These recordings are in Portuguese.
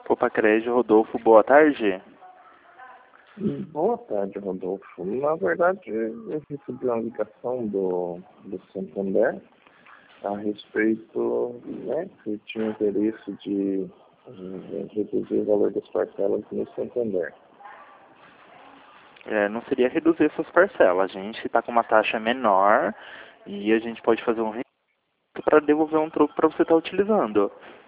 Opa, Crédito Rodolfo, boa tarde. Boa tarde, Rodolfo. Na verdade, eu recebi uma ligação do Santander a respeito, né, que tinha interesse de reduzir o valor das parcelas no Santander. Não seria reduzir suas parcelas. A gente está com uma taxa menor e a gente pode fazer um reembolso para devolver um troco para você estar utilizando.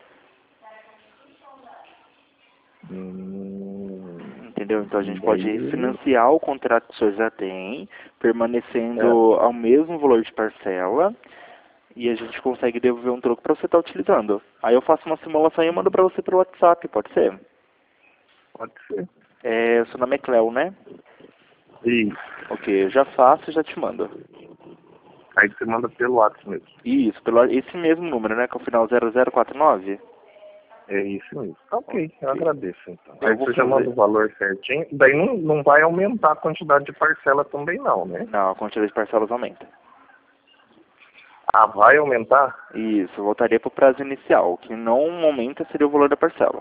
Entendeu? Então a gente pode refinanciar o contrato que o senhor já tem, permanecendo ao mesmo valor de parcela, e a gente consegue devolver um troco para você estar utilizando. Aí eu faço uma simulação e eu mando para você pelo WhatsApp, pode ser? Pode ser. Seu nome é Cleo, né? Isso. Ok, eu já faço e já te mando. Aí você manda pelo WhatsApp mesmo. Isso, esse mesmo número, né? Que é o final 0049. É isso mesmo. Ok, eu agradeço então. Eu Aí vou você já manda o valor certinho. Daí não vai aumentar a quantidade de parcela também não, né? Não, a quantidade de parcelas aumenta. Ah, vai aumentar? Isso, voltaria para o prazo inicial. O que não aumenta seria o valor da parcela.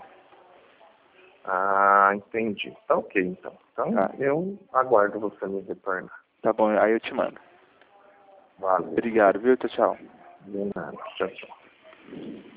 Ah, entendi. Tá ok, então. Então, eu aguardo você me retornar. Tá bom, aí eu te mando. Valeu. Obrigado, viu? Tchau, tchau. De nada. Tchau, tchau.